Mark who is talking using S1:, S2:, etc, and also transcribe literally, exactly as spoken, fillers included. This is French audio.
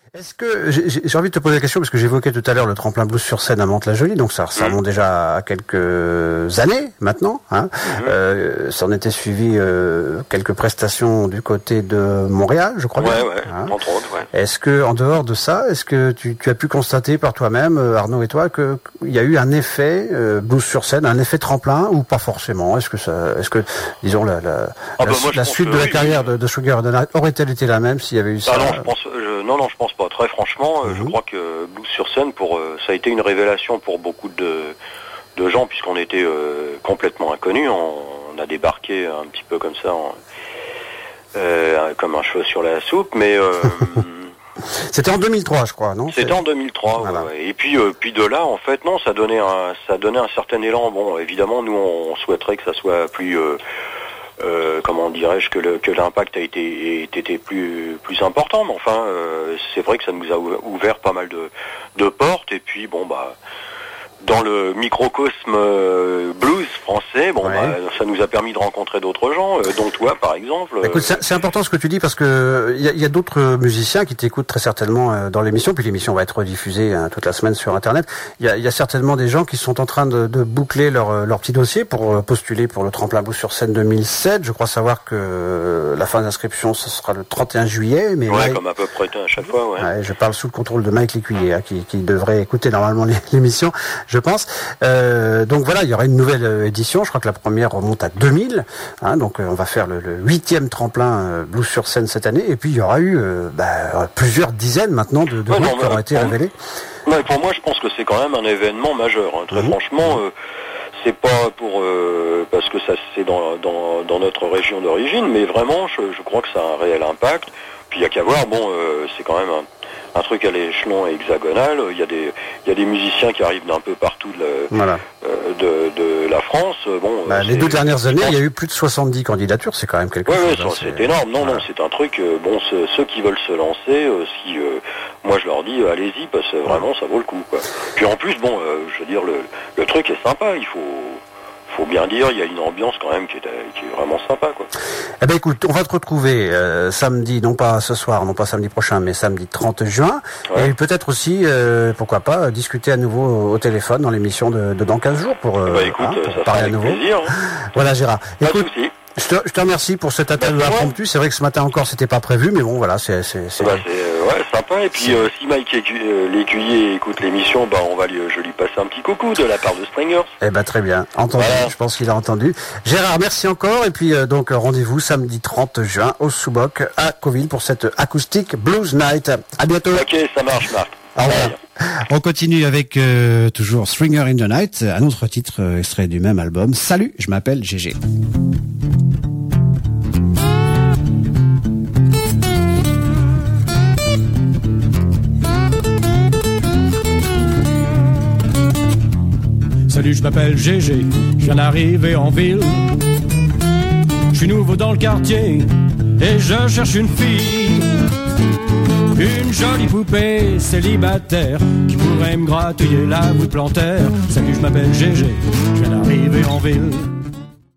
S1: Est-ce que j'ai, j'ai envie de te poser la question parce que j'évoquais tout à l'heure le tremplin blues sur scène à Mantes-la-Jolie, donc ça, ça remonte déjà à quelques années maintenant. Hein. Mmh. Euh, ça en était suivi euh, quelques prestations du côté de Montréal, je crois.
S2: Ouais,
S1: bien.
S2: ouais,
S1: hein.
S2: entre autres. Ouais.
S1: Est-ce que en dehors de ça, est-ce que tu, tu as pu constater par toi-même, Arnaud et toi, que il y a eu un effet euh, blues sur scène, un effet tremplin ou pas forcément? Est-ce que ça, est-ce que disons la, la,
S2: ah
S1: la,
S2: bah moi,
S1: la suite de
S2: oui,
S1: la
S2: oui.
S1: carrière de, de Sugar and the Night aurait-elle été la même s'il y avait eu ça?
S2: Ah non, je pense, je, non, non, je pense pas. Très franchement, mmh. je crois que Blues sur scène, pour, euh, ça a été une révélation pour beaucoup de, de gens, puisqu'on était euh, complètement inconnus. On, on a débarqué un petit peu comme ça, en, euh, comme un cheveu sur la soupe, mais. Euh,
S1: C'était en deux mille trois, je crois, non?
S2: C'était en deux mille trois, voilà. ouais. Et puis, euh, puis de là, en fait, non, ça donnait un, ça donnait un certain élan. Bon, évidemment, nous, on, on souhaiterait que ça soit plus. Euh, Euh, comment dirais-je que, le, que l'impact a été, été plus, plus important, mais enfin euh, c'est vrai que ça nous a ouvert pas mal de, de portes, et puis bon bah dans le microcosme euh, blues français, bon ouais. bah, ça nous a permis de rencontrer d'autres gens, euh, dont toi par exemple.
S1: Euh... Écoute, c'est, c'est important ce que tu dis parce que il y a, y a d'autres musiciens qui t'écoutent très certainement euh, dans l'émission, puis l'émission va être rediffusée hein, toute la semaine sur Internet. Il y a, y a certainement des gens qui sont en train de, de boucler leur, leur petit dossier pour postuler pour le tremplin blues sur scène deux mille sept. Je crois savoir que la fin d'inscription ce sera le trente et un juillet, mais
S2: ouais,
S1: ouais,
S2: comme à peu près à chaque fois. Ouais.
S1: ouais je parle sous le contrôle de Mike Lécuyer, hein, qui, qui devrait écouter normalement l'émission. Je pense. Euh, donc voilà, il y aura une nouvelle euh, édition. Je crois que la première remonte à deux mille. Hein, donc euh, on va faire le, le huitième tremplin euh, blues sur scène cette année. Et puis il y aura eu euh, bah, plusieurs dizaines maintenant de, de
S2: ouais,
S1: groupes
S2: non,
S1: qui auront été révélés.
S2: Ouais, pour moi, je pense que c'est quand même un événement majeur. Hein. Très mmh. franchement, euh, c'est pas pour euh, parce que ça c'est dans, dans, dans notre région d'origine, mais vraiment, je, je crois que ça a un réel impact. Puis il y a qu'à voir. Bon, euh, c'est quand même un un truc à l'échelon hexagonal. Il y a des, il y a des musiciens qui arrivent d'un peu partout de la,
S1: voilà.
S2: euh, de, de la France. Bon,
S1: bah, les deux dernières années, il y a eu plus de soixante-dix candidatures. C'est quand même quelque
S2: ouais,
S1: chose.
S2: Ouais, hein, c'est, c'est énorme. Non, voilà. non, c'est un truc. Euh, bon, ce, ceux qui veulent se lancer, euh, si, euh, moi je leur dis, euh, allez-y, parce que vraiment, ça vaut le coup. Quoi. Puis en plus, bon, euh, je veux dire, le, le truc est sympa. Il faut. Faut bien dire, il y a une ambiance quand même qui est, qui est vraiment sympa, quoi.
S1: Eh ben écoute, on va te retrouver euh, samedi, non pas ce soir, non pas samedi prochain, mais samedi trente juin, ouais. Et peut-être aussi, euh, pourquoi pas, discuter à nouveau au téléphone dans l'émission de, de dans quinze jours pour, euh,
S2: bah, écoute,
S1: hein, pour
S2: ça
S1: parler à nouveau.
S2: Plaisir, hein.
S1: Voilà, Gérard.
S2: Pas
S1: écoute,
S2: de souci.
S1: Je te, je te remercie pour cet appel bah, impromptu. C'est vrai que ce matin encore, c'était pas prévu, mais bon, voilà, c'est, c'est, c'est...
S2: Bah, c'est euh, ouais, sympa. Et puis, euh, si Mike euh, Lécuyer écoute l'émission, bah, on va lui, je lui passer un petit coucou de la part de Stringers.
S1: Eh ben, très bien. Entendu. Voilà. Je pense qu'il a entendu. Gérard, merci encore. Et puis, euh, donc, rendez-vous samedi trente juin au Sous-Boc à Cauville pour cette acoustique Blues Night. À bientôt.
S2: Ok, ça marche, Marc.
S1: Au revoir. On continue avec euh, toujours Stringer in the Night, un autre titre euh, extrait du même album. Salut, je m'appelle Gégé.
S3: Salut, je m'appelle Gégé, je viens d'arriver en ville. Je suis nouveau dans le quartier et je cherche une fille. Une jolie poupée célibataire qui pourrait me gratouiller la voûte plantaire. Salut, je m'appelle Gégé, je viens d'arriver en ville.